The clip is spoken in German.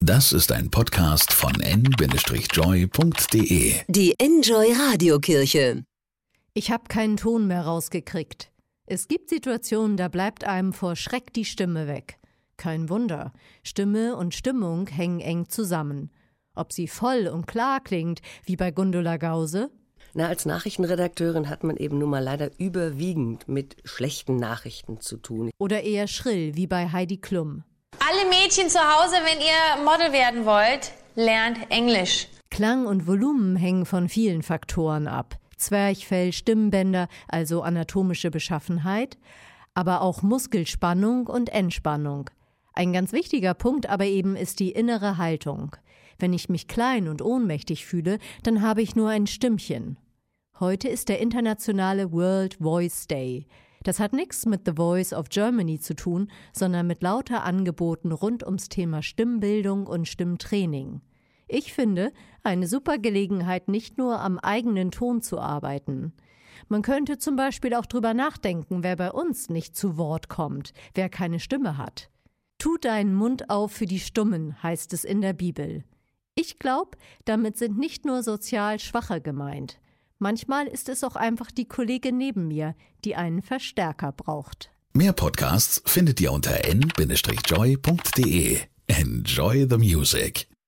Das ist ein Podcast von n-joy.de. Die Enjoy Radiokirche. Ich habe keinen Ton mehr rausgekriegt. Es gibt Situationen, da bleibt einem vor Schreck die Stimme weg. Kein Wunder. Stimme und Stimmung hängen eng zusammen. Ob sie voll und klar klingt, wie bei Gundula Gause? Als Nachrichtenredakteurin hat man eben nun mal leider überwiegend mit schlechten Nachrichten zu tun. Oder eher schrill, wie bei Heidi Klum. Alle Mädchen zu Hause, wenn ihr Model werden wollt, lernt Englisch. Klang und Volumen hängen von vielen Faktoren ab. Zwerchfell, Stimmbänder, also anatomische Beschaffenheit, aber auch Muskelspannung und Entspannung. Ein ganz wichtiger Punkt aber eben ist die innere Haltung. Wenn ich mich klein und ohnmächtig fühle, dann habe ich nur ein Stimmchen. Heute ist der internationale World Voice Day. Das hat nichts mit The Voice of Germany zu tun, sondern mit lauter Angeboten rund ums Thema Stimmbildung und Stimmtraining. Ich finde, eine super Gelegenheit, nicht nur am eigenen Ton zu arbeiten. Man könnte zum Beispiel auch drüber nachdenken, wer bei uns nicht zu Wort kommt, wer keine Stimme hat. Tu deinen Mund auf für die Stummen, heißt es in der Bibel. Ich glaube, damit sind nicht nur sozial Schwache gemeint. Manchmal ist es auch einfach die Kollegin neben mir, die einen Verstärker braucht. Mehr Podcasts findet ihr unter n-joy.de. Enjoy the music.